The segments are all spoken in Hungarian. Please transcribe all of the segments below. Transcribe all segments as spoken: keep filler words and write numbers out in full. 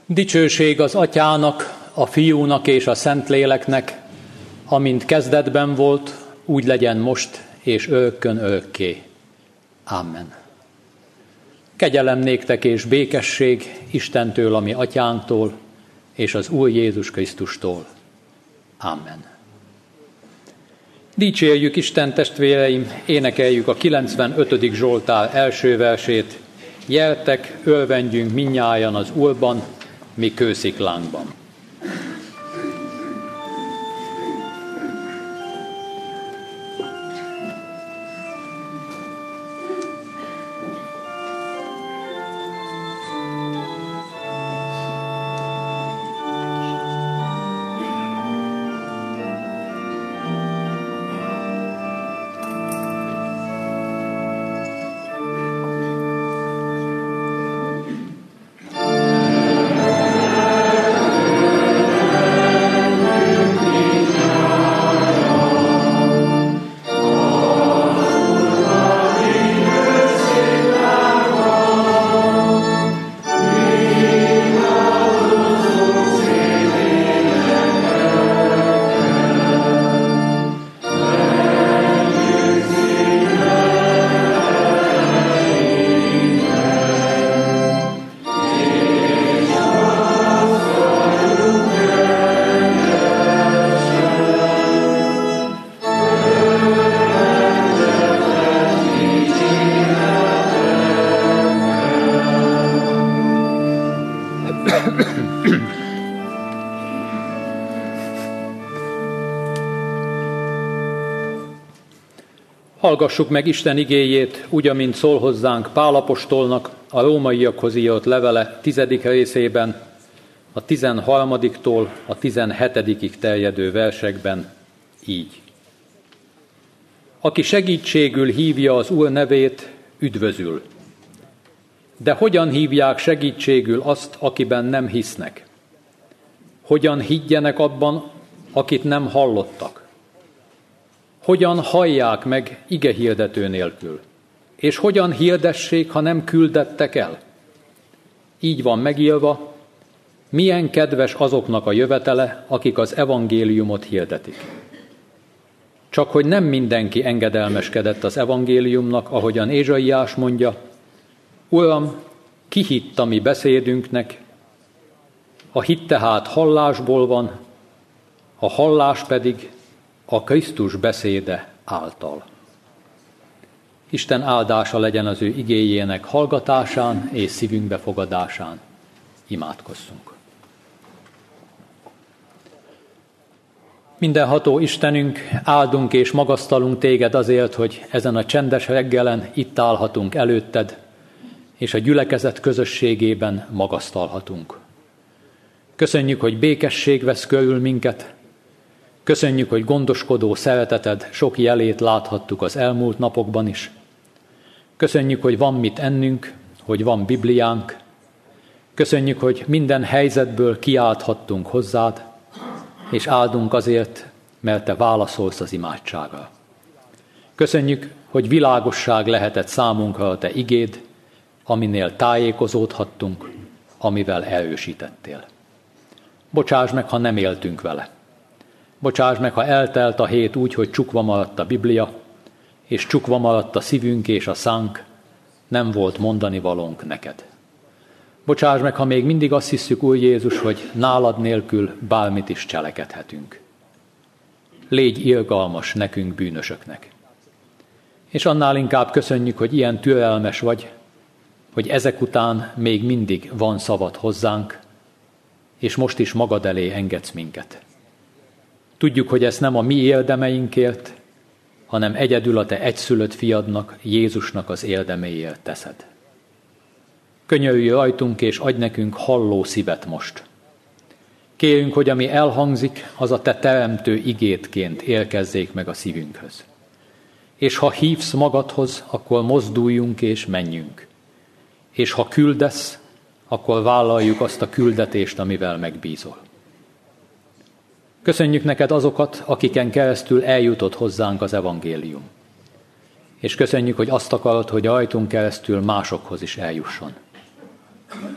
Dicsőség az Atyának, a Fiúnak és a Szentléleknek, amint kezdetben volt, úgy legyen most és örökkön örökké. Amen. Kegyelem néktek és békesség Istentől, a mi Atyánktól, és az Úr Jézus Krisztustól. Amen. Dicsérjük Isten, testvéreim, énekeljük a kilencvenötödik Zsoltár első versét. Gyertek, örvendjünk mindnyájan az Úrban, mi kősziklánkban. Hallgassuk meg Isten igéjét, úgy, amint szól hozzánk Pál apostolnak a rómaiakhoz írott levele tizedik részében, a tizenharmadiktól a tizenhetedikig terjedő versekben így. Aki segítségül hívja az Úr nevét, üdvözül. De hogyan hívják segítségül azt, akiben nem hisznek? Hogyan higgyenek abban, akit nem hallottak? Hogyan hallják meg igehirdető nélkül? És hogyan hirdessék, ha nem küldettek el? Így van megírva, milyen kedves azoknak a jövetele, akik az evangéliumot hirdetik. Csak hogy nem mindenki engedelmeskedett az evangéliumnak, ahogyan Ézsaiás mondja, Uram, ki hitt a mi beszédünknek? A hit tehát hallásból van, a hallás pedig a Krisztus beszéde által. Isten áldása legyen az ő igéjének hallgatásán és szívünk befogadásán. Imádkozzunk. Mindenható Istenünk, áldunk és magasztalunk téged azért, hogy ezen a csendes reggelen itt állhatunk előtted, és a gyülekezet közösségében magasztalhatunk. Köszönjük, hogy békesség vesz körül minket. Köszönjük, hogy gondoskodó szereteted sok jelét láthattuk az elmúlt napokban is. Köszönjük, hogy van mit ennünk, hogy van Bibliánk. Köszönjük, hogy minden helyzetből kiálthattunk hozzád, és áldunk azért, mert te válaszolsz az imádságra. Köszönjük, hogy világosság lehetett számunkra a te igéd, aminél tájékozódhattunk, amivel erősítettél. Bocsáss meg, ha nem éltünk vele. Bocsáss meg, ha eltelt a hét úgy, hogy csukva maradt a Biblia, és csukva maradt a szívünk és a szánk, nem volt mondani valónk neked. Bocsáss meg, ha még mindig azt hisszük, Úr Jézus, hogy nálad nélkül bármit is cselekedhetünk. Légy irgalmas nekünk bűnösöknek. És annál inkább köszönjük, hogy ilyen türelmes vagy, hogy ezek után még mindig van szavad hozzánk, és most is magad elé engedsz minket. Tudjuk, hogy ezt nem a mi érdemeinkért, hanem egyedül a te egyszülött fiadnak, Jézusnak az érdeméért teszed. Könyörülj rajtunk, és adj nekünk halló szívet most. Kérünk, hogy ami elhangzik, az a te teremtő igétként érkezzék meg a szívünkhöz. És ha hívsz magadhoz, akkor mozduljunk és menjünk. És ha küldesz, akkor vállaljuk azt a küldetést, amivel megbízol. Köszönjük neked azokat, akiken keresztül eljutott hozzánk az evangélium. És köszönjük, hogy azt akarod, hogy rajtunk keresztül másokhoz is eljusson.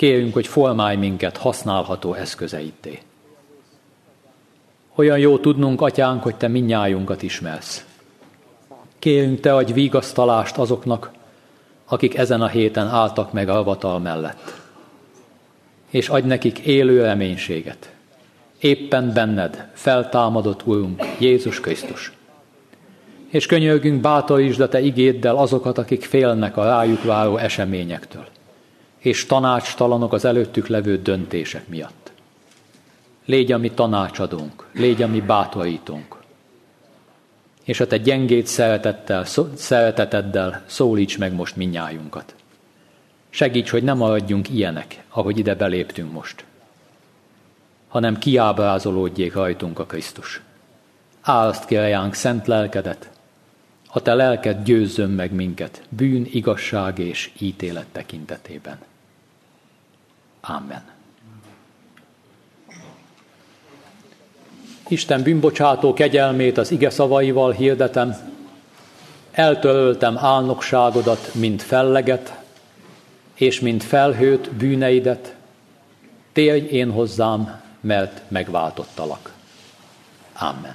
Kérünk, hogy formálj minket használható eszközeitté. Olyan jó tudnunk, Atyánk, hogy Te mindnyájunkat ismersz. Kérünk, Te adj vigasztalást azoknak, akik ezen a héten álltak meg a avatal mellett. És adj nekik élő reménységet. Éppen benned feltámadott Urunk, Jézus Krisztus. És könyörgünk, bátorítsd a Te igéddel azokat, akik félnek a rájuk váró eseményektől, és tanácstalanok az előttük levő döntések miatt. Légy a mi tanácsadónk, légy a mi bátorítónk, és a Te gyengéd szeretettel, szereteteddel szólíts meg most mindnyájunkat. Segíts, hogy ne maradjunk ilyenek, ahogy ide beléptünk most, hanem kiábrázolódjék rajtunk a Krisztus. Árasd ki ránk szent lelkedet, a Te lelked győzzön meg minket bűn, igazság és ítélet tekintetében. Amen. Isten bűnbocsátó kegyelmét az ige szavaival hirdetem, eltöröltem álnokságodat, mint felleget, és mint felhőt bűneidet, térj én hozzám, mert megváltottalak. Amen.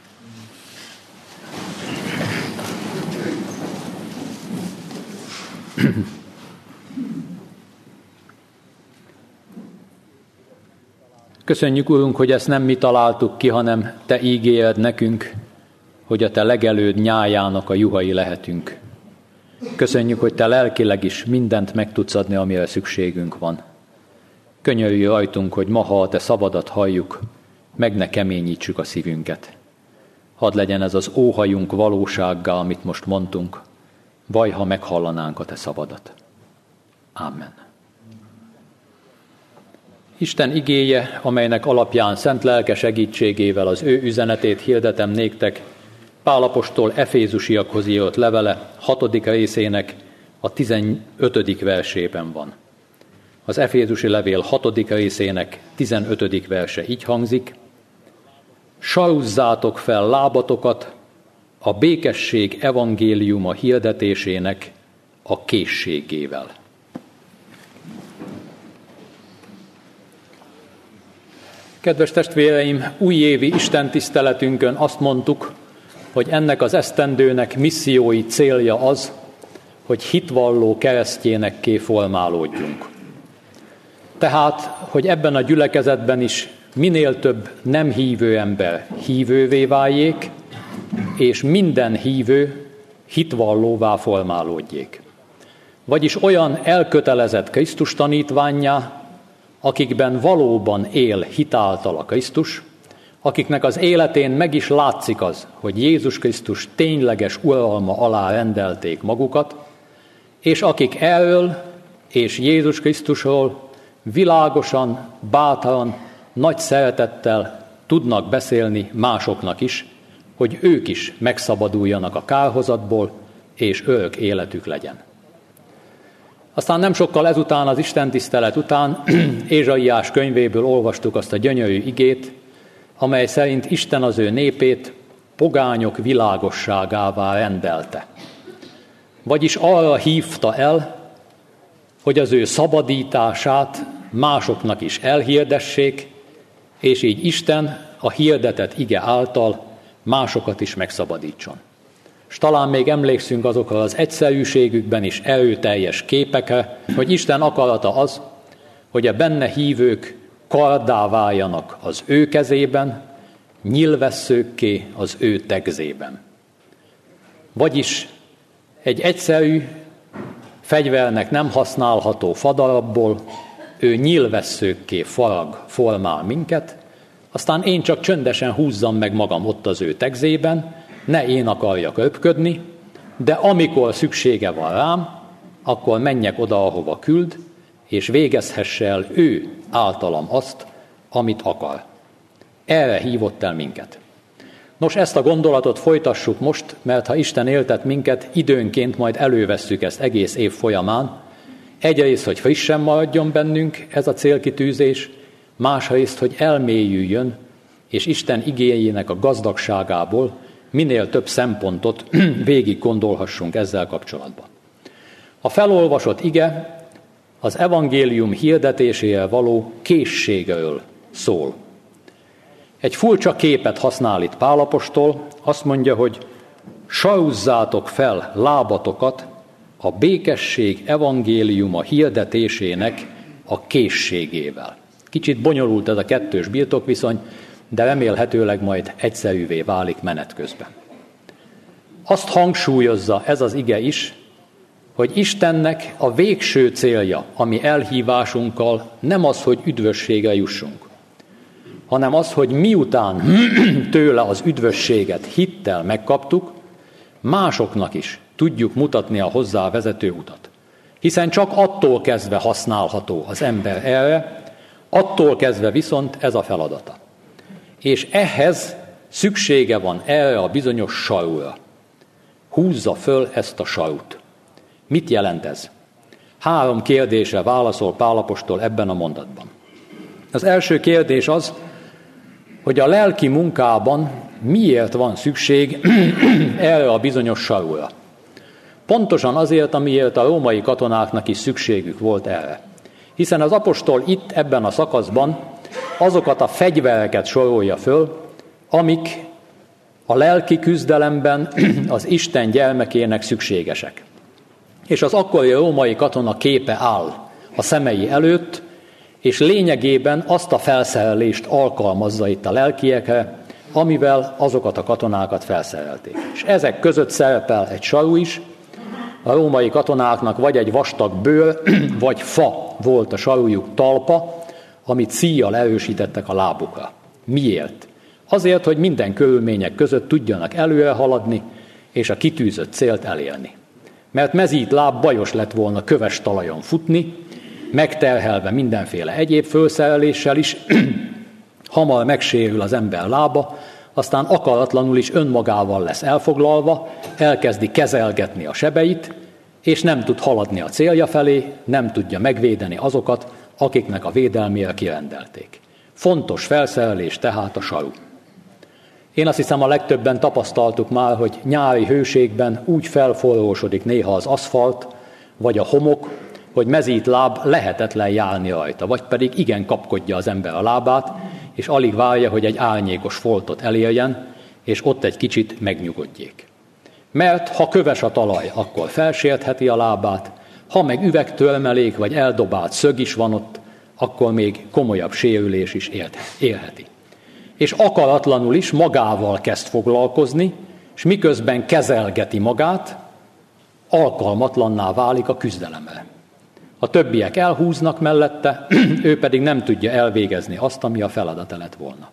Köszönjük, Urunk, hogy ezt nem mi találtuk ki, hanem Te ígéred nekünk, hogy a Te legelőd nyájának a juhai lehetünk. Köszönjük, hogy Te lelkileg is mindent meg tudsz adni, amire szükségünk van. Könyörülj rajtunk, hogy ma, ha a Te szavadat halljuk, meg ne keményítsük a szívünket. Hadd legyen ez az óhajunk valósággá, amit most mondtunk, vaj, ha meghallanánk a Te szavadat. Amen. Isten igéje, amelynek alapján szent lelke segítségével az ő üzenetét hirdetem néktek, Pál apostol Efézusiakhoz írott levele hatodik részének a tizenötödik versében van. Az Efézusi levél hatodik részének tizenötödik verse így hangzik: saruzzátok fel lábatokat a békesség evangéliuma hirdetésének a készségével. Kedves testvéreim, újévi istentiszteletünkön azt mondtuk, hogy ennek az esztendőnek missziói célja az, hogy hitvalló keresztjénekké formálódjunk. Tehát, hogy ebben a gyülekezetben is minél több nem hívő ember hívővé váljék, és minden hívő hitvallóvá formálódjék. Vagyis olyan elkötelezett Krisztus tanítvánnyá, akikben valóban él hitáltal a Krisztus, akiknek az életén meg is látszik az, hogy Jézus Krisztus tényleges uralma alá rendelték magukat, és akik erről és Jézus Krisztusról világosan, bátran, nagy szeretettel tudnak beszélni másoknak is, hogy ők is megszabaduljanak a kárhozatból, és örök életük legyen. Aztán nem sokkal ezután, az istentisztelet után Ézsaiás könyvéből olvastuk azt a gyönyörű igét, amely szerint Isten az ő népét pogányok világosságává rendelte. Vagyis arra hívta el, hogy az ő szabadítását másoknak is elhirdessék, és így Isten a hirdetett ige által másokat is megszabadítson. És talán még emlékszünk azokra az egyszerűségükben is erőteljes képekre, hogy Isten akarata az, hogy a benne hívők karddá váljanak az ő kezében, nyilvesszőkké az ő tegzében. Vagyis egy egyszerű, fegyvernek nem használható fadarabból ő nyilvesszőkké farag, formál minket, aztán én csak csöndesen húzzam meg magam ott az ő tegzében, ne én akarjak röpködni, de amikor szüksége van rám, akkor menjek oda, ahova küld, és végezhesse el ő általam azt, amit akar. Erre hívott el minket. Nos, ezt a gondolatot folytassuk most, mert ha Isten éltet minket, időnként majd elővesszük ezt egész év folyamán. Egyrészt, hogy frissen maradjon bennünk ez a célkitűzés, másrészt, hogy elmélyüljön, és Isten igéjének a gazdagságából minél több szempontot végig gondolhassunk ezzel kapcsolatban. A felolvasott ige az evangélium hirdetésére való készségről szól. Egy furcsa képet használ itt Pál apostol, azt mondja, hogy saruzzátok fel lábatokat a békesség evangéliuma hirdetésének a készségével. Kicsit bonyolult ez a kettős birtokviszony, de remélhetőleg majd egyszerűvé válik menet közben. Azt hangsúlyozza ez az ige is, hogy Istennek a végső célja, ami elhívásunkkal nem az, hogy üdvösségre jussunk, hanem az, hogy miután tőle az üdvösséget hittel megkaptuk, másoknak is tudjuk mutatni a hozzá vezető utat. Hiszen csak attól kezdve használható az ember erre, attól kezdve viszont ez a feladata. És ehhez szüksége van erre a bizonyos sarúra. Húzza föl ezt a sarut. Mit jelent ez? Három kérdésre válaszol Pál apostol ebben a mondatban. Az első kérdés az, hogy a lelki munkában miért van szükség erre a bizonyos sarúra. Pontosan azért, amiért a római katonáknak is szükségük volt erre. Hiszen az apostol itt ebben a szakaszban azokat a fegyvereket sorolja föl, amik a lelki küzdelemben az Isten gyermekének szükségesek. És az akkori római katona képe áll a szemei előtt, és lényegében azt a felszerelést alkalmazza itt a lelkiekre, amivel azokat a katonákat felszerelték. És ezek között szerepel egy saru is, a római katonáknak vagy egy vastag bőr, vagy fa volt a sarújuk talpa, amit szíjjal erősítettek a lábukra. Miért? Azért, hogy minden körülmények között tudjanak előre haladni, és a kitűzött célt elérni. Mert mezít láb bajos lett volna köves talajon futni, megterhelve mindenféle egyéb fölszereléssel is, hamar megsérül az ember lába, aztán akaratlanul is önmagával lesz elfoglalva, elkezdi kezelgetni a sebeit, és nem tud haladni a célja felé, nem tudja megvédeni azokat, akiknek a védelmére kirendelték. Fontos felszerelés tehát a saru. Én azt hiszem, a legtöbben tapasztaltuk már, hogy nyári hőségben úgy felforrósodik néha az aszfalt, vagy a homok, hogy mezít láb lehetetlen járni rajta, vagy pedig igen kapkodja az ember a lábát, és alig várja, hogy egy árnyékos foltot elérjen, és ott egy kicsit megnyugodjék. Mert ha köves a talaj, akkor felsértheti a lábát, ha meg üvegtörmelék vagy eldobált szög is van ott, akkor még komolyabb sérülés is érheti. És akaratlanul is magával kezd foglalkozni, és miközben kezelgeti magát, alkalmatlanná válik a küzdelemre. A többiek elhúznak mellette, ő pedig nem tudja elvégezni azt, ami a feladata lett volna.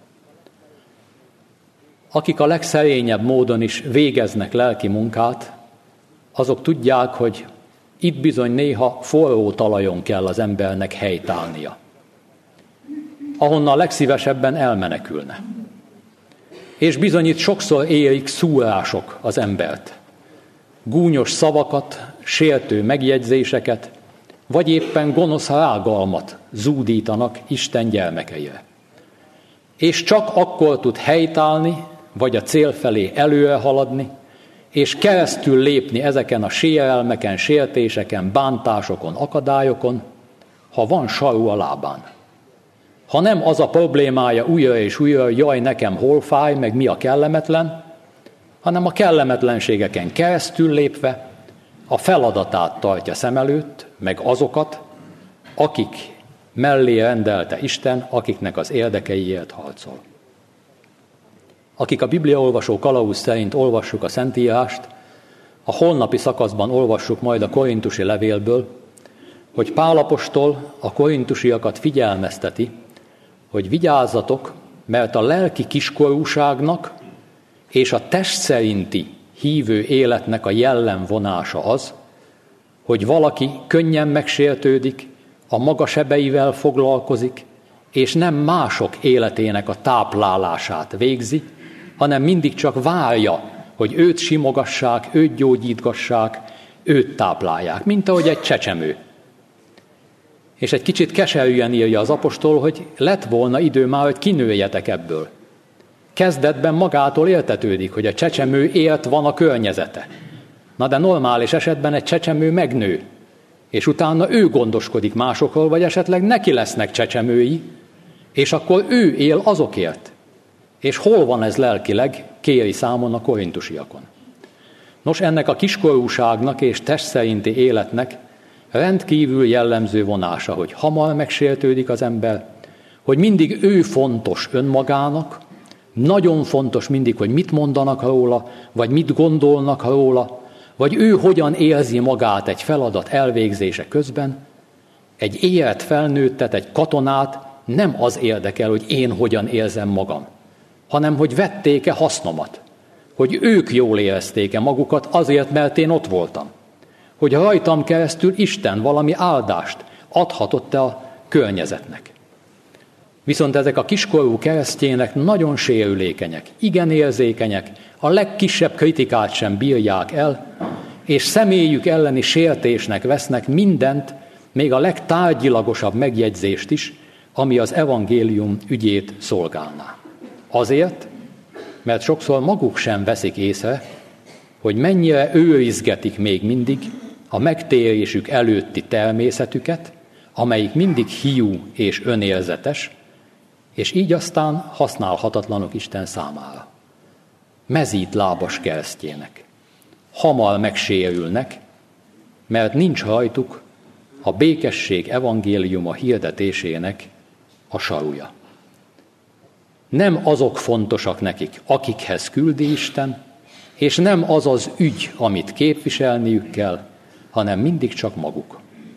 Akik a legszerényebb módon is végeznek lelki munkát, azok tudják, hogy itt bizony néha forró talajon kell az embernek helytállnia, ahonnan legszívesebben elmenekülne. És bizony itt sokszor érik szúrások az embert, gúnyos szavakat, sértő megjegyzéseket, vagy éppen gonosz rágalmat zúdítanak Isten gyermekeire. És csak akkor tud helytállni, vagy a cél felé előre haladni, és keresztül lépni ezeken a sérelmeken, sértéseken, bántásokon, akadályokon, ha van saru a lábán. Ha nem az a problémája újra és újra, jaj, nekem hol fáj, meg mi a kellemetlen, hanem a kellemetlenségeken keresztül lépve a feladatát tartja szem előtt, meg azokat, akik mellé rendelte Isten, akiknek az érdekeiért harcol. Akik a bibliaolvasó kalauz szerint olvassuk a Szentírást, a holnapi szakaszban olvassuk majd a korintusi levélből, hogy Pál apostol a korintusiakat figyelmezteti, hogy vigyázzatok, mert a lelki kiskorúságnak és a test szerinti hívő életnek a jellemvonása az, hogy valaki könnyen megsértődik, a maga sebeivel foglalkozik, és nem mások életének a táplálását végzi, hanem mindig csak várja, hogy őt simogassák, őt gyógyítgassák, őt táplálják, mint ahogy egy csecsemő. És egy kicsit keserűen írja az apostol, hogy lett volna idő már, hogy kinőjetek ebből. Kezdetben magától értetődik, hogy a csecsemő élt van a környezete. Na de normális esetben egy csecsemő megnő. és utána ő gondoskodik másokról, vagy esetleg neki lesznek csecsemői, és akkor ő él azokért. És hol van ez lelkileg, kéri számon a korintusiakon. Nos, ennek a kiskorúságnak és test szerinti életnek rendkívül jellemző vonása, hogy hamar megsértődik az ember, hogy mindig ő fontos önmagának, nagyon fontos mindig, hogy mit mondanak róla, vagy mit gondolnak róla, vagy ő hogyan érzi magát egy feladat elvégzése közben. Egy érett felnőttet, egy katonát nem az érdekel, hogy én hogyan érzem magam, hanem hogy vették-e hasznomat, hogy ők jól érezték-e magukat azért, mert én ott voltam, hogy rajtam keresztül Isten valami áldást adhatott-e a környezetnek. Viszont ezek a kiskorú keresztjének nagyon sérülékenyek, igen érzékenyek, a legkisebb kritikát sem bírják el, és személyük elleni sértésnek vesznek mindent, még a legtárgyilagosabb megjegyzést is, ami az evangélium ügyét szolgálná. Azért, mert sokszor maguk sem veszik észre, hogy mennyire őrizgetik még mindig a megtérésük előtti természetüket, amelyik mindig hiú és önérzetes, és így aztán használhatatlanok Isten számára. Mezít lábas keresztjének. Hamar megsérülnek, mert nincs rajtuk a békesség evangéliuma hirdetésének a sarúja. Nem azok fontosak nekik, akikhez küldi Isten, és nem az az ügy, amit képviselniük kell, hanem mindig csak maguk.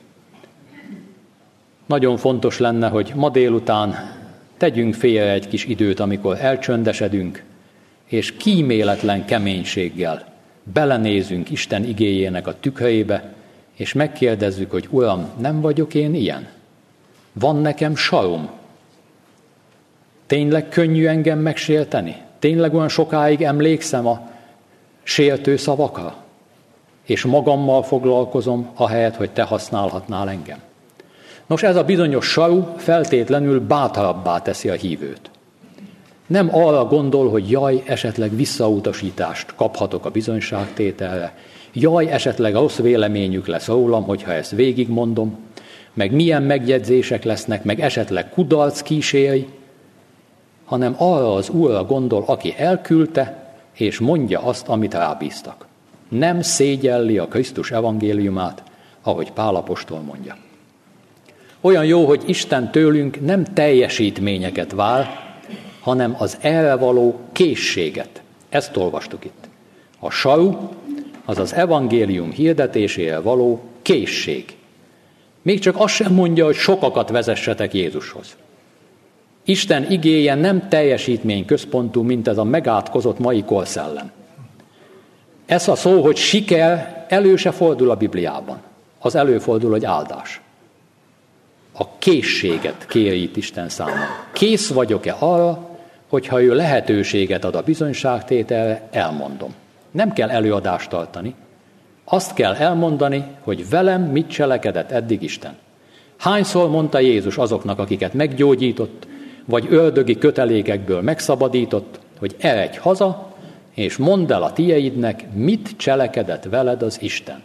Nagyon fontos lenne, hogy ma délután tegyünk félre egy kis időt, amikor elcsöndesedünk, és kíméletlen keménységgel belenézünk Isten igéjének a tükrébe, és megkérdezzük, hogy Uram, nem vagyok én ilyen? Van nekem sarom? Tényleg könnyű engem megsérteni? Tényleg olyan sokáig emlékszem a sértő szavakra? És magammal foglalkozom, ahelyett, hogy te használhatnál engem? Nos, ez a bizonyos saru feltétlenül bátrabbá teszi a hívőt. Nem arra gondol, hogy jaj, esetleg visszautasítást kaphatok a bizonyságtételre, jaj, esetleg rossz véleményük lesz rólam, hogyha ezt végigmondom, meg milyen megjegyzések lesznek, meg esetleg kudarc kíséri, hanem arra az Úrra gondol, aki elküldte, és mondja azt, amit rábíztak. Nem szégyelli a Krisztus evangéliumát, ahogy Pál apostol mondja. Olyan jó, hogy Isten tőlünk nem teljesítményeket vár, hanem az erre való készséget. Ezt olvastuk itt. A saru, az az evangélium hirdetésére való készség. Még csak azt sem mondja, hogy sokakat vezessetek Jézushoz. Isten igéje nem teljesítmény központú, mint ez a megátkozott mai korszellem. Ez a szó, hogy siker, elő se fordul a Bibliában. Az előfordul, hogy áldás. A készséget kéri itt Isten számon. Kész vagyok-e arra, hogyha ő lehetőséget ad a bizonyságtételre, elmondom. Nem kell előadást tartani. Azt kell elmondani, hogy velem mit cselekedett eddig Isten. Hányszor mondta Jézus azoknak, akiket meggyógyított, vagy ördögi kötelékekből megszabadított, hogy eredj haza, és mondd el a tieidnek, mit cselekedett veled az Isten.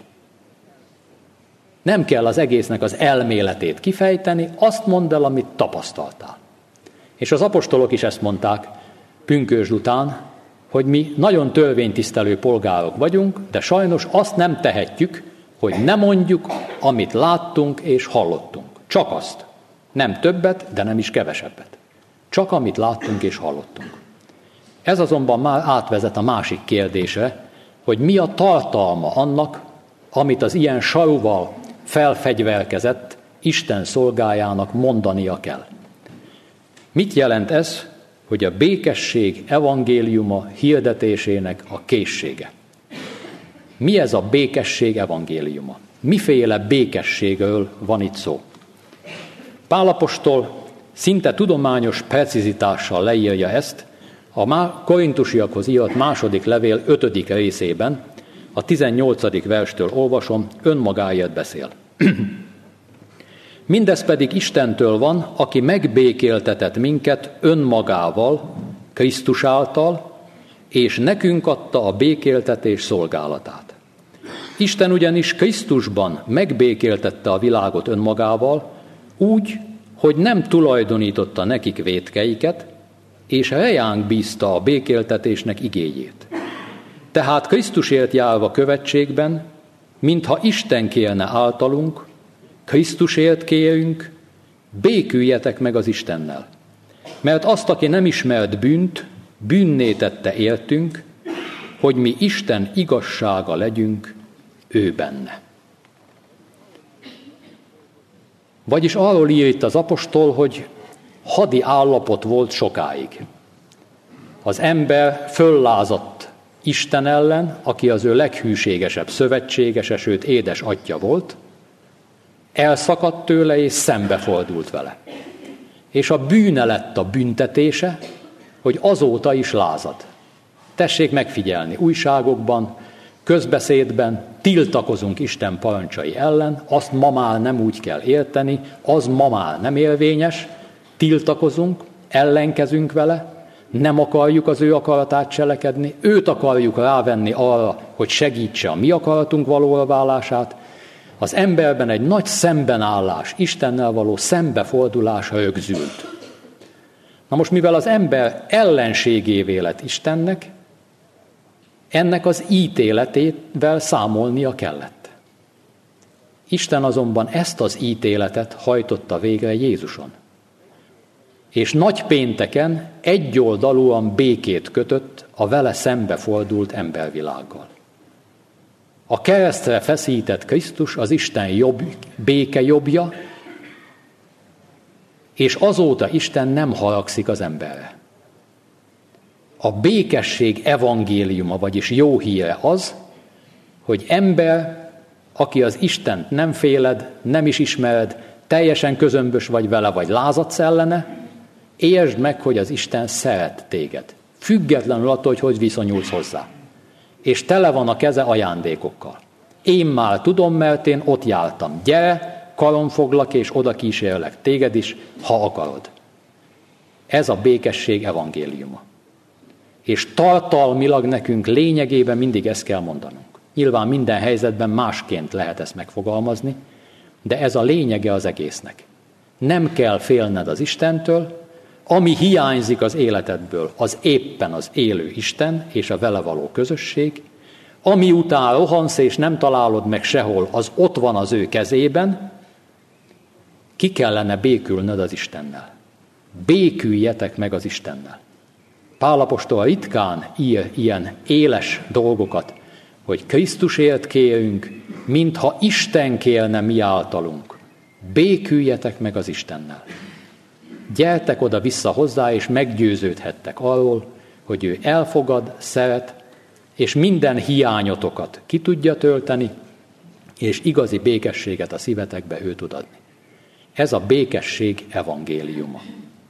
Nem kell az egésznek az elméletét kifejteni, azt mondd el, amit tapasztaltál. És az apostolok is ezt mondták pünkösd után, hogy mi nagyon törvénytisztelő polgárok vagyunk, de sajnos azt nem tehetjük, hogy ne mondjuk, amit láttunk és hallottunk. Csak azt. Nem többet, de nem is kevesebbet. Csak amit láttunk és hallottunk. Ez azonban már átvezet a másik kérdésre, hogy mi a tartalma annak, amit az ilyen saruval felfegyverkezett Isten szolgájának mondania kell. Mit jelent ez, hogy a békesség evangéliuma hirdetésének a készsége? Mi ez a békesség evangéliuma? Miféle békességről van itt szó? Pál apostol szinte tudományos precizitással leírja ezt a korintusiakhoz írott második levél ötödik részében, a tizennyolcadik verstől olvasom, önmagáért beszél. Mindez pedig Istentől van, aki megbékéltetett minket önmagával, Krisztus által, és nekünk adta a békéltetés szolgálatát. Isten ugyanis Krisztusban megbékéltette a világot önmagával, úgy, hogy nem tulajdonította nekik vétkeiket, és reánk bízta a békéltetésnek igéjét. Tehát Krisztusért járva követségben, mintha Isten kérne általunk, Krisztusért kérünk, béküljetek meg az Istennel. Mert azt, aki nem ismert bűnt, bűnné tette értünk, hogy mi Isten igazsága legyünk ő benne. Vagyis arról ír itt az apostol, hogy hadi állapot volt sokáig. Az ember föllázadt Isten ellen, aki az ő leghűségesebb szövetségese, sőt édes atya volt, elszakadt tőle és szembefordult vele. És a bűne lett a büntetése, hogy azóta is lázad. Tessék megfigyelni, újságokban, közbeszédben tiltakozunk Isten parancsai ellen, azt ma már nem úgy kell érteni, az ma már nem érvényes, tiltakozunk, ellenkezünk vele, nem akarjuk az ő akaratát cselekedni, őt akarjuk rávenni arra, hogy segítse a mi akaratunk valóra válását. Az emberben egy nagy szembenállás, Istennel való szembefordulás rögzült. Na most, mivel az ember ellenségévé lett Istennek, ennek az ítéletével számolnia kellett. Isten azonban ezt az ítéletet hajtotta végre Jézuson. És nagy pénteken egyoldalúan békét kötött a vele szembefordult embervilággal. A keresztre feszített Krisztus az Isten jobb, béke jobbja, és azóta Isten nem haragszik az emberre. A békesség evangéliuma, vagyis jó híre az, hogy ember, aki az Istent nem féled, nem is ismered, teljesen közömbös vagy vele, vagy lázadsz ellene, értsd meg, hogy az Isten szeret téged. Függetlenül attól, hogy hogy viszonyulsz hozzá. És tele van a keze ajándékokkal. Én már tudom, mert én ott jártam. Gyere, karon foglak, és oda kísérlek téged is, ha akarod. Ez a békesség evangéliuma. És tartalmilag nekünk lényegében mindig ezt kell mondanunk. Nyilván minden helyzetben másként lehet ezt megfogalmazni, de ez a lényege az egésznek. Nem kell félned az Istentől, ami hiányzik az életedből, az éppen az élő Isten és a vele való közösség, ami után rohansz és nem találod meg sehol, az ott van az ő kezében, ki kellene békülnöd az Istennel. Béküljetek meg az Istennel. Pál apostol ritkán ír ilyen éles dolgokat, hogy Krisztusért kérünk, mintha Isten kérne mi általunk. Béküljetek meg az Istennel. Gyertek oda vissza hozzá, és meggyőződhettek arról, hogy ő elfogad, szeret, és minden hiányotokat ki tudja tölteni, és igazi békességet a szívetekbe ő tud adni. Ez a békesség evangéliuma.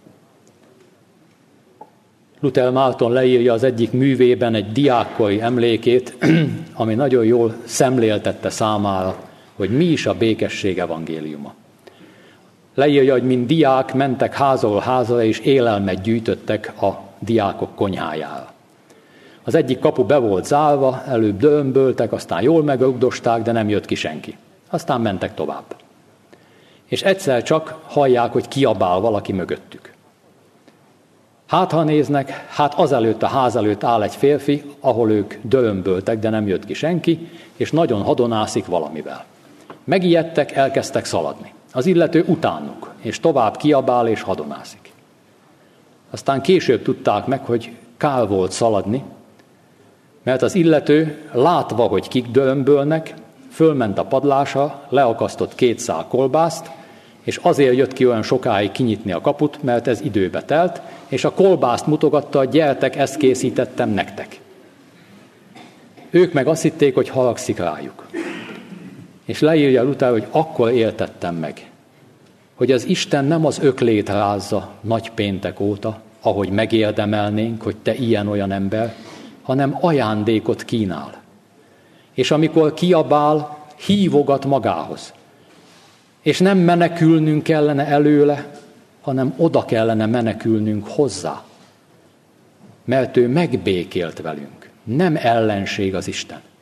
Luther Márton leírja az egyik művében egy diákkori emlékét, ami nagyon jól szemléltette számára, hogy mi is a békesség evangéliuma. Leírja, hogy mint diák mentek házról házra, és élelmet gyűjtöttek a diákok konyhájára. Az egyik kapu be volt zárva, előbb dörömböltek, aztán jól megrugdosták, de nem jött ki senki. Aztán mentek tovább. És egyszer csak hallják, hogy kiabál valaki mögöttük. Hát, ha néznek, hát azelőtt a ház előtt áll egy férfi, ahol ők dörömböltek, de nem jött ki senki, és nagyon hadonászik valamivel. Megijedtek, elkezdtek szaladni. Az illető utánuk, és tovább kiabál és hadonászik. Aztán később tudták meg, hogy kár volt szaladni, mert az illető, látva, hogy kik dörömbölnek, fölment a padlásra, leakasztott két szál kolbászt, és azért jött ki olyan sokáig kinyitni a kaput, mert ez időbe telt, és a kolbászt mutogatta, gyertek, ezt készítettem nektek. Ők meg azt hitték, hogy haragszik rájuk. És leírja Luther, hogy akkor értettem meg, hogy az Isten nem az öklét rázza nagy péntek óta, ahogy megérdemelnénk, hogy te ilyen-olyan ember, hanem ajándékot kínál. És amikor kiabál, hívogat magához. És nem menekülnünk kellene előle, hanem oda kellene menekülnünk hozzá. Mert ő megbékélt velünk. Nem ellenség az Isten.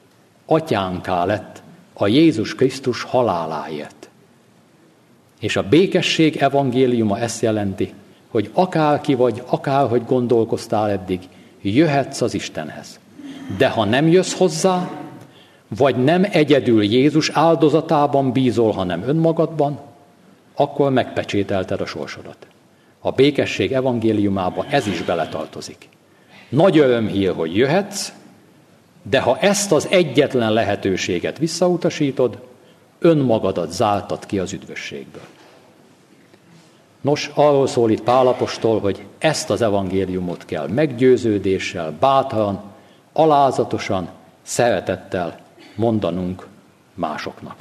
atyánká lett a Jézus Krisztus haláláért. És a békesség evangéliuma ezt jelenti, hogy akárki vagy, akárhogy gondolkoztál eddig, jöhetsz az Istenhez. De ha nem jössz hozzá, vagy nem egyedül Jézus áldozatában bízol, hanem önmagadban, akkor megpecsételted a sorsodat. A békesség evangéliumába ez is beletartozik. Nagy örömhír, hogy jöhetsz, de ha ezt az egyetlen lehetőséget visszautasítod, önmagadat zártad ki az üdvösségből. Nos, arról szól itt Pál apostol, hogy ezt az evangéliumot kell meggyőződéssel, bátran, alázatosan, szeretettel mondanunk másoknak.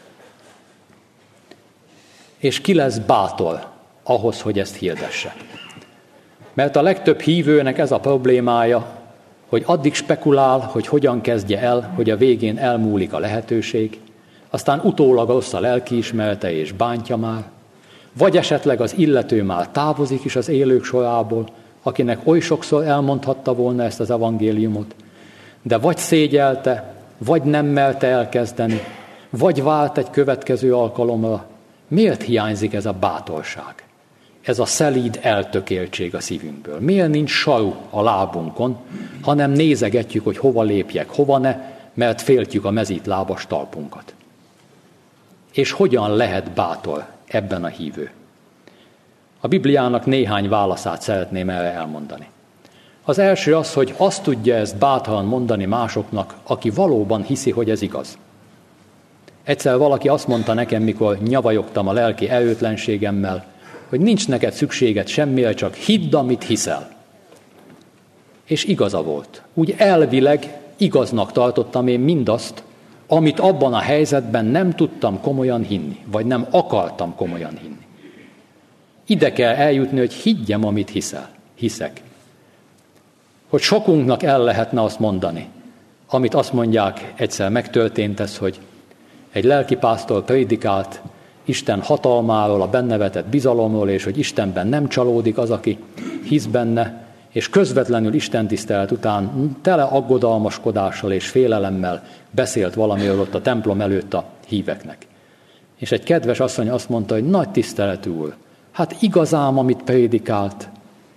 És ki lesz bátor ahhoz, hogy ezt hirdesse? Mert a legtöbb hívőnek ez a problémája, hogy addig spekulál, hogy hogyan kezdje el, hogy a végén elmúlik a lehetőség, aztán utólag rossz a lelkiismerete és bántja már, vagy esetleg az illető már távozik is az élők sorából, akinek oly sokszor elmondhatta volna ezt az evangéliumot, de vagy szégyelte, vagy nem merte elkezdeni, vagy várt egy következő alkalomra. Miért hiányzik ez a bátorság? Ez a szelíd eltökéltség a szívünkből. Miért nincs saru a lábunkon, hanem nézegetjük, hogy hova lépjek, hova ne, mert féltjük a mezítlábas talpunkat. És hogyan lehet bátor ebben a hívő? A Bibliának néhány válaszát szeretném erre elmondani. Az első az, hogy azt tudja ezt bátran mondani másoknak, aki valóban hiszi, hogy ez igaz. Egyszer valaki azt mondta nekem, mikor nyavajogtam a lelki erőtlenségemmel, hogy nincs neked szükséged semmire, csak hidd, amit hiszel. És igaza volt. Úgy elvileg igaznak tartottam én mindazt, amit abban a helyzetben nem tudtam komolyan hinni, vagy nem akartam komolyan hinni. Ide kell eljutni, hogy higgyem, amit hiszel, hiszek. Hogy sokunknak el lehetne azt mondani, amit azt mondják, egyszer megtörtént ez, hogy egy lelkipásztor prédikált Isten hatalmáról, a benne vetett bizalomról, és hogy Istenben nem csalódik az, aki hisz benne, és közvetlenül istentisztelet után tele aggodalmaskodással és félelemmel beszélt valamiről ott a templom előtt a híveknek. És egy kedves asszony azt mondta, hogy nagy tiszteletű úr, hát igazám, amit prédikált.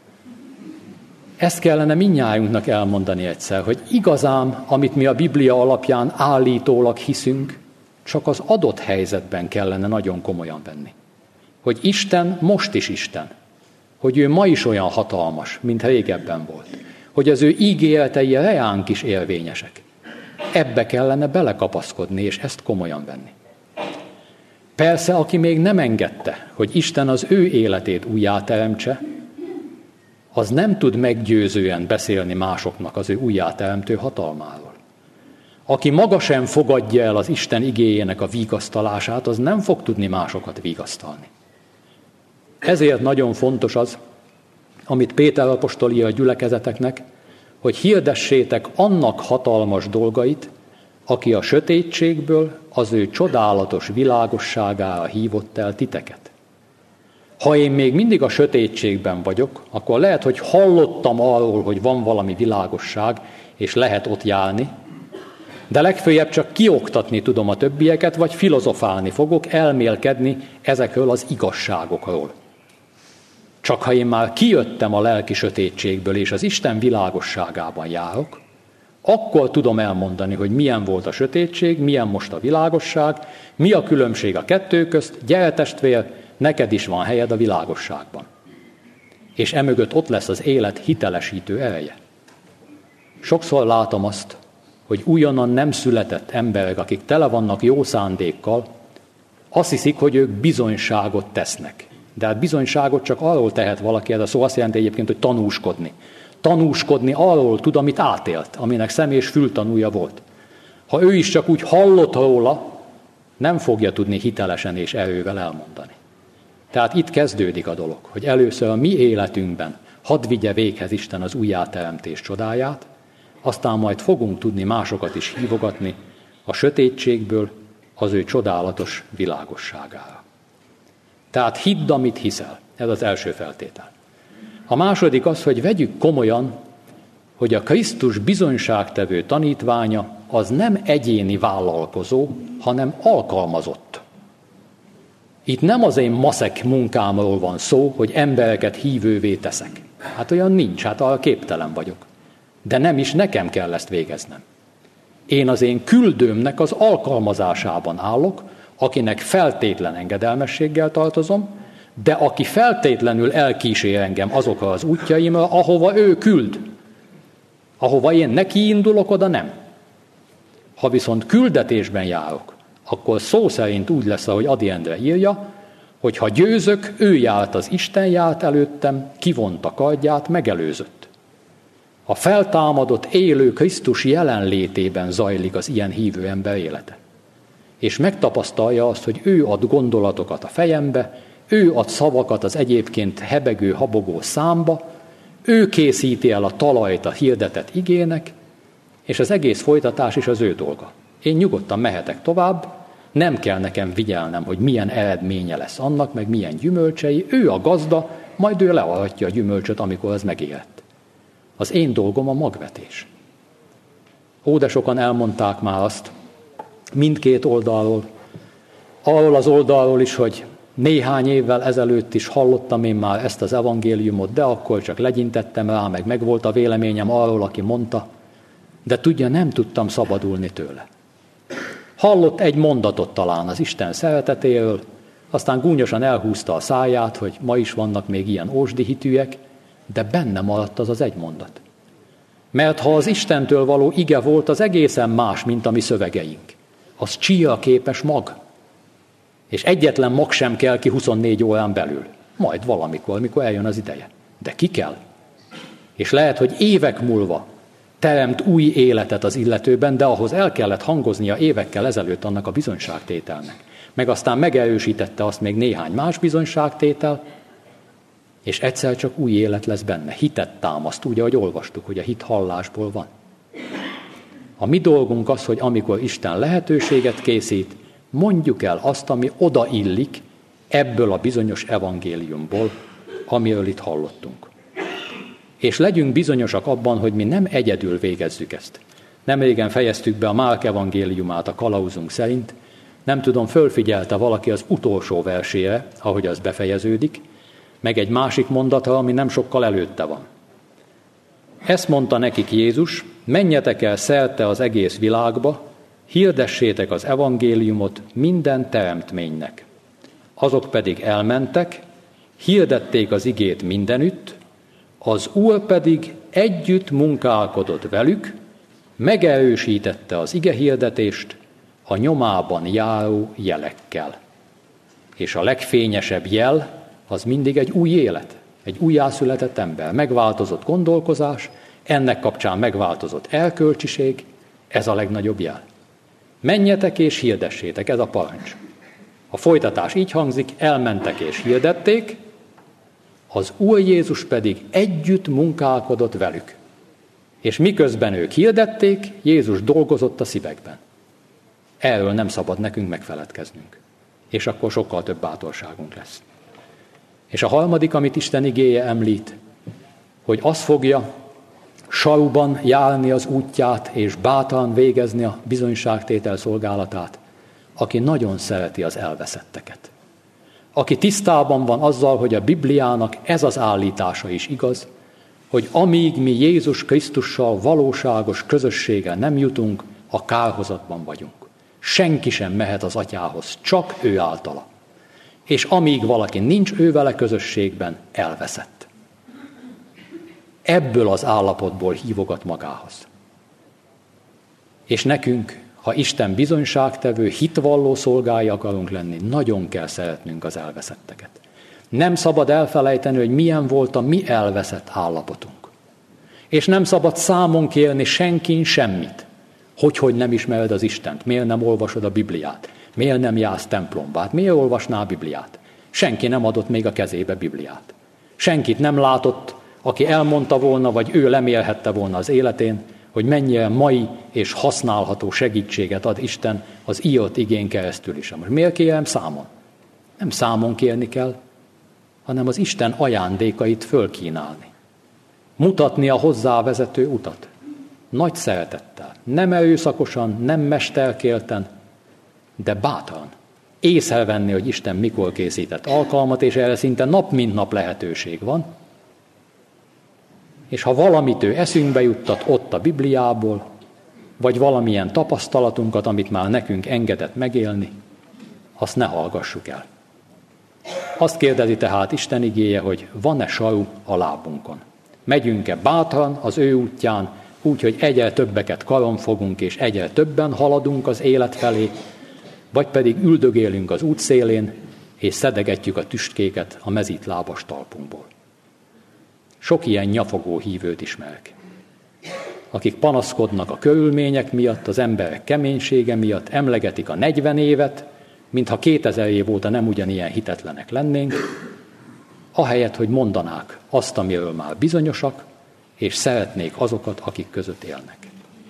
Ezt kellene mindnyájunknak elmondani egyszer, hogy igazám, amit mi a Biblia alapján állítólag hiszünk, csak az adott helyzetben kellene nagyon komolyan venni. Hogy Isten most is Isten. Hogy ő ma is olyan hatalmas, mint régebben volt. Hogy az ő ígéretei reánk is érvényesek. Ebbe kellene belekapaszkodni, és ezt komolyan venni. Persze, aki még nem engedte, hogy Isten az ő életét újjáteremtse, az nem tud meggyőzően beszélni másoknak az ő újjáteremtő hatalmáról. Aki maga sem fogadja el az Isten igéjének a vigasztalását, az nem fog tudni másokat vigasztalni. Ezért nagyon fontos az, amit Péter apostol ír a gyülekezeteknek, hogy hirdessétek annak hatalmas dolgait, aki a sötétségből az ő csodálatos világosságára hívott el titeket. Ha én még mindig a sötétségben vagyok, akkor lehet, hogy hallottam arról, hogy van valami világosság, és lehet ott járni, de legfőjebb csak kioktatni tudom a többieket, vagy filozofálni fogok, elmélkedni ezekről az igazságokról. Csak ha én már kijöttem a lelki sötétségből, és az Isten világosságában járok, akkor tudom elmondani, hogy milyen volt a sötétség, milyen most a világosság, mi a különbség a kettő közt, gyere testvér, neked is van helyed a világosságban. És emögött ott lesz az élet hitelesítő ereje. Sokszor látom azt, hogy újonnan nem született emberek, akik tele vannak jó szándékkal, azt hiszik, hogy ők bizonyságot tesznek. De hát bizonyságot csak arról tehet valaki, ez a szó azt jelenti egyébként, hogy tanúskodni. Tanúskodni arról tud, amit átélt, aminek szem- és fültanúja volt. Ha ő is csak úgy hallott róla, nem fogja tudni hitelesen és erővel elmondani. Tehát itt kezdődik a dolog, hogy először a mi életünkben hadd vigye véghez Isten az újjáteremtés csodáját, aztán majd fogunk tudni másokat is hívogatni a sötétségből az ő csodálatos világosságára. Tehát hidd, amit hiszel. Ez az első feltétel. A második az, hogy vegyük komolyan hogy a Krisztus bizonyságtevő tanítványa az nem egyéni vállalkozó, hanem alkalmazott. Itt nem az én maszek munkámról van szó, hogy embereket hívővé teszek. Hát olyan nincs, hát arra képtelen vagyok. De nem is nekem kell ezt végeznem. Én az én küldőmnek az alkalmazásában állok, akinek feltétlen engedelmességgel tartozom, de aki feltétlenül elkísér engem azokra az útjaimra, ahova ő küld. Ahova én neki indulok, oda nem. Ha viszont küldetésben járok, akkor szó szerint úgy lesz, ahogy Ady Endre írja, hogy ha győzök, ő járt az Isten járt előttem, kivonta kardját, megelőzött. A feltámadott élő Krisztus jelenlétében zajlik az ilyen hívő ember élete. És megtapasztalja azt, hogy ő ad gondolatokat a fejembe, ő ad szavakat az egyébként hebegő, habogó számba, ő készíti el a talajt a hirdetett igének, és az egész folytatás is az ő dolga. Én nyugodtan mehetek tovább, nem kell nekem vigyelnem, hogy milyen eredménye lesz annak, meg milyen gyümölcsei, ő a gazda, majd ő learatja a gyümölcsöt, amikor az megérett. Az én dolgom a magvetés. Ó, de sokan elmondták már azt, mindkét oldalról, arról az oldalról is, hogy néhány évvel ezelőtt is hallottam én már ezt az evangéliumot, de akkor csak legyintettem rá, meg megvolt a véleményem arról, aki mondta, de tudja, nem tudtam szabadulni tőle. Hallott egy mondatot talán az Isten szeretetéről, aztán gúnyosan elhúzta a száját, hogy ma is vannak még ilyen ósdi hitűek, de benne maradt az az egy mondat. Mert ha az Istentől való ige volt, az egészen más, mint a mi szövegeink. Az csíra képes mag. És egyetlen mag sem kell ki huszonnégy órán belül. Majd valamikor, mikor eljön az ideje. De ki kell. És lehet, hogy évek múlva teremt új életet az illetőben, de ahhoz el kellett hangoznia évekkel ezelőtt annak a bizonyságtételnek. Meg aztán megerősítette azt még néhány más bizonyságtétel, és egyszer csak új élet lesz benne. Hitet támaszt, úgy, ahogy olvastuk, hogy a hit hallásból van. A mi dolgunk az, hogy amikor Isten lehetőséget készít, mondjuk el azt, ami odaillik ebből a bizonyos evangéliumból, amiről itt hallottunk. És legyünk bizonyosak abban, hogy mi nem egyedül végezzük ezt. Nem régen fejeztük be a Márk evangéliumát a kalauzunk szerint, nem tudom, fölfigyelte valaki az utolsó versére, ahogy az befejeződik, meg egy másik mondatra, ami nem sokkal előtte van. Ezt mondta nekik Jézus, menjetek el szerte az egész világba, hirdessétek az evangéliumot minden teremtménynek. Azok pedig elmentek, hirdették az igét mindenütt, az Úr pedig együtt munkálkodott velük, megerősítette az igehirdetést a nyomában járó jelekkel. És a legfényesebb jel az mindig egy új élet, egy újjászületett ember, megváltozott gondolkozás, ennek kapcsán megváltozott erkölcsiség, ez a legnagyobb jel. Menjetek és hirdessétek, ez a parancs. A folytatás így hangzik, elmentek és hirdették, az Úr Jézus pedig együtt munkálkodott velük. És miközben ők hirdették, Jézus dolgozott a szívekben. Erről nem szabad nekünk megfeledkeznünk. És akkor sokkal több bátorságunk lesz. És a harmadik, amit Isten igéje említ, hogy az fogja saruban járni az útját, és bátran végezni a bizonyságtétel szolgálatát, aki nagyon szereti az elveszetteket. Aki tisztában van azzal, hogy a Bibliának ez az állítása is igaz, hogy amíg mi Jézus Krisztussal valóságos közösséggel nem jutunk, a kárhozatban vagyunk. Senki sem mehet az atyához, csak ő általa. És amíg valaki nincs ő vele közösségben, elveszett. Ebből az állapotból hívogat magához. És nekünk, ha Isten bizonyságtevő, hitvalló szolgái akarunk lenni, nagyon kell szeretnünk az elveszetteket. Nem szabad elfelejteni, hogy milyen volt a mi elveszett állapotunk. És nem szabad számon kérni senkin semmit. Hogy, hogy nem ismered az Istent, miért nem olvasod a Bibliát, miért nem jársz templomba, hát miért olvasná a Bibliát? Senki nem adott még a kezébe Bibliát. Senkit nem látott, aki elmondta volna, vagy ő lemérhette volna az életén, hogy mennyire mai és használható segítséget ad Isten az írott igén keresztül is. Most miért kérem számon? Nem számon kérni kell, hanem az Isten ajándékait fölkínálni. mutatni a hozzávezető utat. Nagy szeretettel, nem erőszakosan, nem mesterkélten, de bátran. Észrevenni, hogy Isten mikor készített alkalmat, és erre szinte nap mint nap lehetőség van. És ha valamit ő eszünkbe juttat ott a Bibliából, vagy valamilyen tapasztalatunkat, amit már nekünk engedett megélni, azt ne hallgassuk el. Azt kérdezi tehát Isten igéje, hogy van-e saru a lábunkon. Megyünk-e bátran az ő útján, úgy, hogy egyre többeket karon fogunk, és egyre többen haladunk az élet felé, vagy pedig üldögélünk az útszélén, és szedegetjük a tüskéket a mezítlábas talpunkból. Sok ilyen nyafogó hívőt ismerek, akik panaszkodnak a körülmények miatt, az emberek keménysége miatt, emlegetik a negyven évet, mintha kétezer év óta nem ugyanilyen hitetlenek lennénk, ahelyett, hogy mondanák azt, amiről már bizonyosak, és szeretnék azokat, akik között élnek.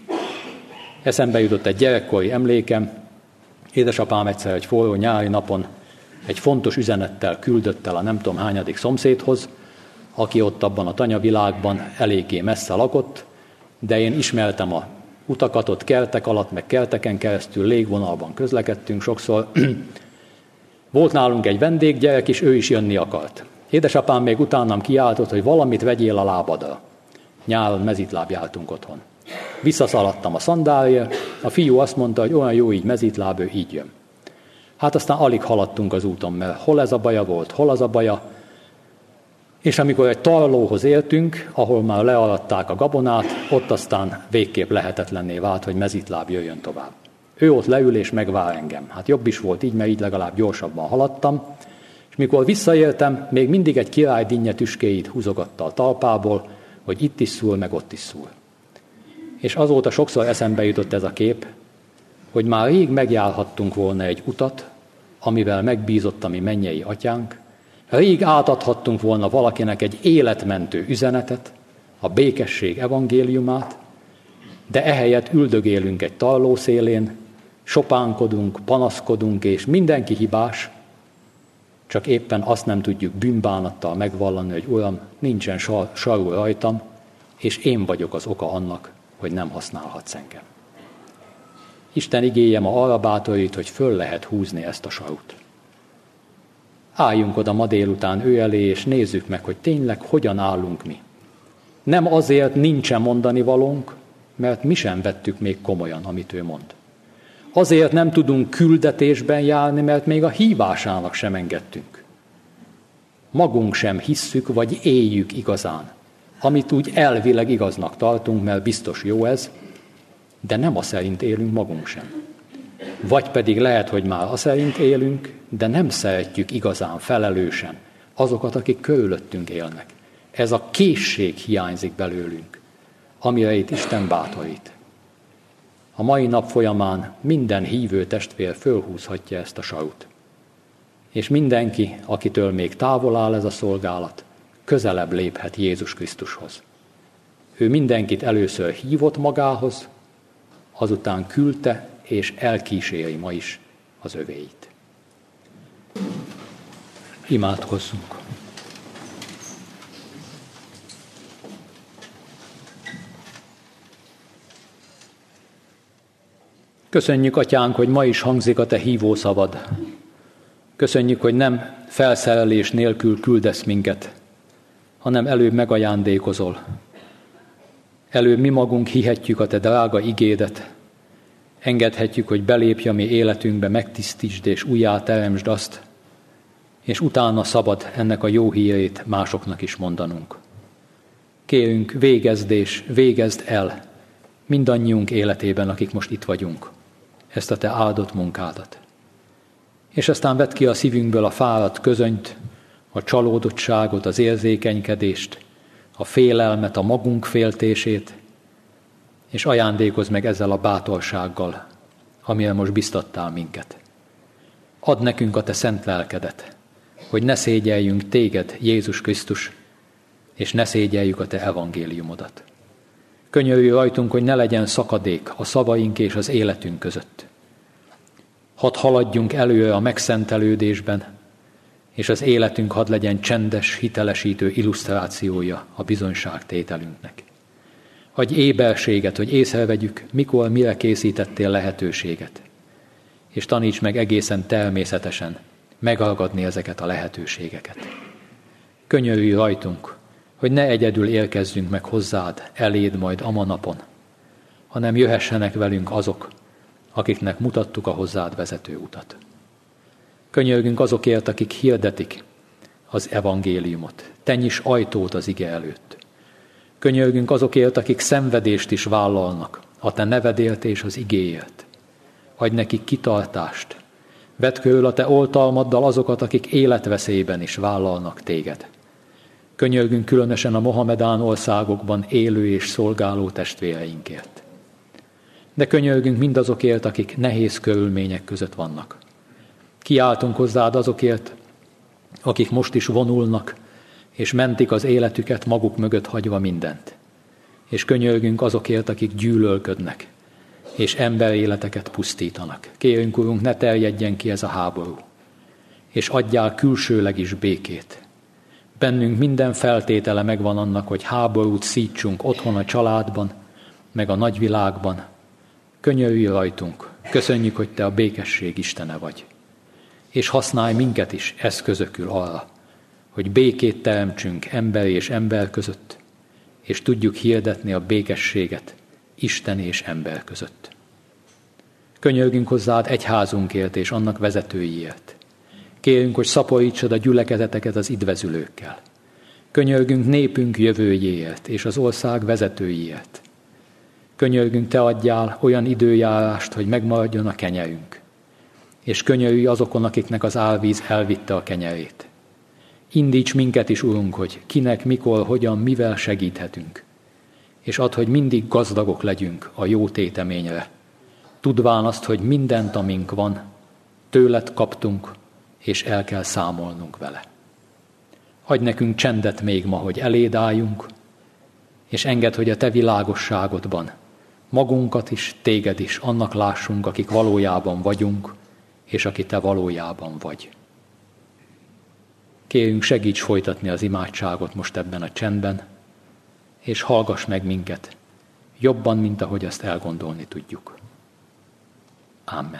Eszembe jutott egy gyerekkori emlékem, édesapám egyszer egy forró nyári napon egy fontos üzenettel küldött el a nem tudom hányadik szomszédhoz, aki ott abban a tanyavilágban eléggé messze lakott, de én ismertem a utakat ott kertek alatt, meg kerteken keresztül légvonalban közlekedtünk sokszor. Volt nálunk egy vendéggyerek, és ő is jönni akart. Édesapám még utánam kiáltott, hogy valamit vegyél a lábadra. Nyáron mezitláb jártunk otthon. Visszaszaladtam a szandálért, a fiú azt mondta, hogy olyan jó így mezitláb, ő így jön. Hát aztán alig haladtunk az úton, mert hol ez a baja volt, hol az a baja. És amikor egy tarlóhoz értünk, ahol már learadták a gabonát, ott aztán végképp lehetetlenné vált, hogy mezitláb jöjjön tovább. Ő ott leül és megvár engem. Hát jobb is volt így, mert így legalább gyorsabban haladtam. És mikor visszaértem, még mindig egy király dinnye tüskéit húzogatta a talpából, hogy itt is szúr, meg ott is szúr. És azóta sokszor eszembe jutott ez a kép, hogy már rég megjárhattunk volna egy utat, amivel megbízott a mi mennyei atyánk, rég átadhattunk volna valakinek egy életmentő üzenetet, a békesség evangéliumát, de ehelyett üldögélünk egy tarló szélén, sopánkodunk, panaszkodunk, és mindenki hibás, csak éppen azt nem tudjuk bűnbánattal megvallani, hogy Uram, nincsen sar, sarul rajtam, és én vagyok az oka annak, hogy nem használhatsz engem. Isten igéje ma arra bátorít, hogy föl lehet húzni ezt a sarut. Álljunk oda ma délután ő elé, és nézzük meg, hogy tényleg hogyan állunk mi. Nem azért nincsen mondani valónk, mert mi sem vettük még komolyan, amit ő mond. Azért nem tudunk küldetésben járni, mert még a hívásának sem engedtünk. Magunk sem hisszük, vagy éljük igazán, amit úgy elvileg igaznak tartunk, mert biztos jó ez, de nem a szerint élünk magunk sem. Vagy pedig lehet, hogy már a szerint élünk, de nem szeretjük igazán felelősen azokat, akik körülöttünk élnek. Ez a készség hiányzik belőlünk, amire itt Isten bátorít. A mai nap folyamán minden hívő testvér fölhúzhatja ezt a sarut. És mindenki, akitől még távol áll ez a szolgálat, közelebb léphet Jézus Krisztushoz. Ő mindenkit először hívott magához, azután küldte és elkíséri ma is az övéit. Imádkozzunk! Köszönjük, Atyánk, hogy ma is hangzik a Te hívó szavad. Köszönjük, hogy nem felszerelés nélkül küldesz minket, hanem előbb megajándékozol. Előbb mi magunk hihetjük a Te drága igédet, engedhetjük, hogy belépj a mi életünkbe, megtisztítsd és újjá teremtsd azt, és utána szabad ennek a jó hírét másoknak is mondanunk. Kérünk, végezd és végezd el mindannyiunk életében, akik most itt vagyunk, ezt a Te áldott munkádat. És aztán vedd ki a szívünkből a fáradt közönyt, a csalódottságot, az érzékenykedést, a félelmet, a magunk féltését, és ajándékozz meg ezzel a bátorsággal, amire most biztattál minket. Add nekünk a Te szent lelkedet, hogy ne szégyeljünk Téged, Jézus Krisztus, és ne szégyeljük a Te evangéliumodat. Könyörülj rajtunk, hogy ne legyen szakadék a szavaink és az életünk között. Hadd haladjunk előre a megszentelődésben, és az életünk hadd legyen csendes, hitelesítő illusztrációja a bizonyságtételünknek. Adj éberséget, hogy észrevegyük, mikor, mire készítettél lehetőséget, és taníts meg egészen természetesen megragadni ezeket a lehetőségeket. Könyörülj rajtunk, hogy ne egyedül érkezzünk meg hozzád, eléd majd a manapon, hanem jöhessenek velünk azok, akiknek mutattuk a hozzád vezető utat. Könyörgünk azokért, akik hirdetik az evangéliumot. Te nyiss ajtót az ige előtt. Könyörgünk azokért, akik szenvedést is vállalnak a te nevedért és az igéért. Adj nekik kitartást. Vedd körül a te oltalmaddal azokat, akik életveszélyben is vállalnak téged. Könyörgünk különösen a mohamedán országokban élő és szolgáló testvéreinkért. De könyörgünk mindazokért, akik nehéz körülmények között vannak. Kiáltunk hozzád azokért, akik most is vonulnak, és mentik az életüket maguk mögött hagyva mindent. És könyörgünk azokért, akik gyűlölködnek, és emberéleteket pusztítanak. Kérünk, Urunk, ne terjedjen ki ez a háború, és adjál külsőleg is békét. Bennünk minden feltétele megvan annak, hogy háborút szítsunk otthon a családban, meg a nagyvilágban. Könyörülj rajtunk, köszönjük, hogy te a békesség Istene vagy. És használj minket is eszközökül arra, hogy békét teremtsünk ember és ember között, és tudjuk hirdetni a békességet Isten és ember között. Könyörgünk hozzád egyházunkért és annak vezetőiért. Kérünk, hogy szaporítsad a gyülekezeteket az idvezülőkkel. Könyörgünk népünk jövőjéért és az ország vezetőiért. Könyörgünk, te adjál olyan időjárást, hogy megmaradjon a kenyerünk. És könyörülj azokon, akiknek az árvíz elvitte a kenyerét. Indíts minket is, Urunk, hogy kinek, mikor, hogyan, mivel segíthetünk. És add, hogy mindig gazdagok legyünk a jó téteményre. Tudván azt, hogy mindent, amink van, tőled kaptunk, és el kell számolnunk vele. Adj nekünk csendet még ma, hogy eléd álljunk, és engedd, hogy a te világosságodban magunkat is, téged is annak lássunk, akik valójában vagyunk, és aki te valójában vagy. Kérünk, segíts folytatni az imádságot most ebben a csendben, és hallgass meg minket, jobban, mint ahogy azt elgondolni tudjuk. Amen.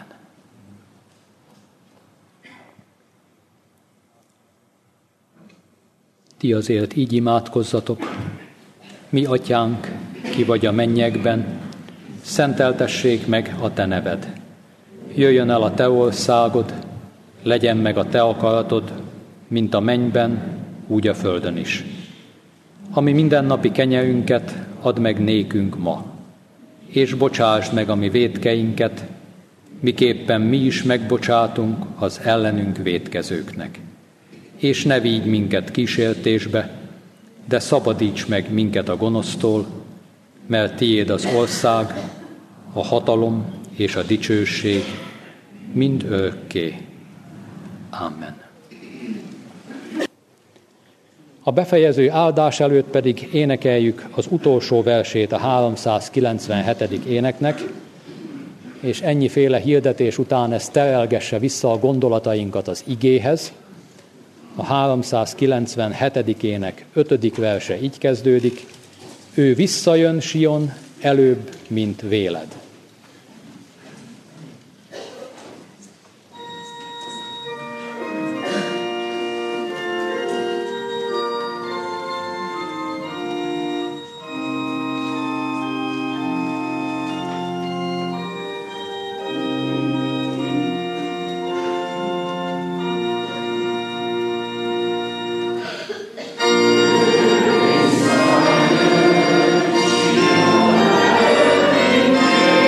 Ti azért így imádkozzatok: mi atyánk, ki vagy a mennyekben, szenteltessék meg a te neved. Jöjjön el a te országod, legyen meg a te akaratod, mint a mennyben, úgy a földön is. Ami mindennapi kenyerünket add meg nékünk ma, és bocsásd meg a mi vétkeinket, miképpen mi is megbocsátunk az ellenünk vétkezőknek. És ne vigy minket kísértésbe, de szabadíts meg minket a gonosztól, mert tiéd az ország, a hatalom és a dicsőség mind örökké. Amen. A befejező áldás előtt pedig énekeljük az utolsó versét a háromszázkilencvenhetedik éneknek, és ennyiféle hirdetés után ez terelgesse vissza a gondolatainkat az igéhez. A háromszázkilencvenhetedik ének ötödik verse így kezdődik: ő visszajön, Sion, előbb, mint véled. Amen.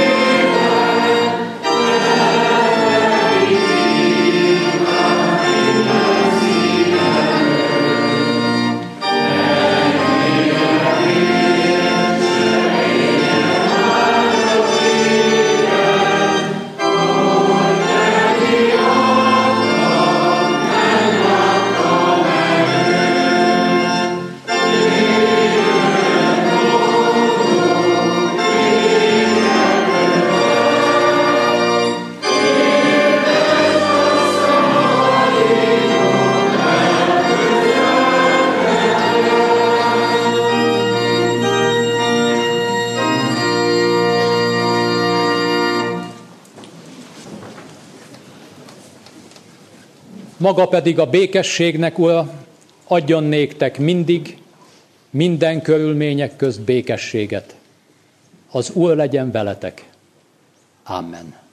maga pedig a békességnek, Ura, adjon néktek mindig, minden körülmények közt békességet. Az Úr legyen veletek. Amen.